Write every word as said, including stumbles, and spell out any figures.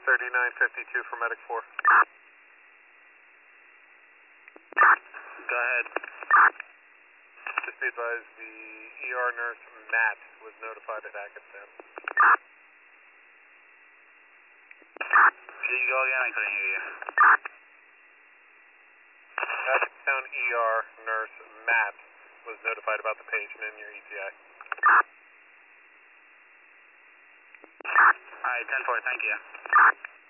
thirty-nine fifty-two for medic four. Go ahead. Just be advised, the E R nurse, Matt, was notified at Hackettstown. Can you go again? I couldn't hear you. Hackettstown E R nurse, Matt, was notified about the patient in your E T A. Alright, ten four, thank you.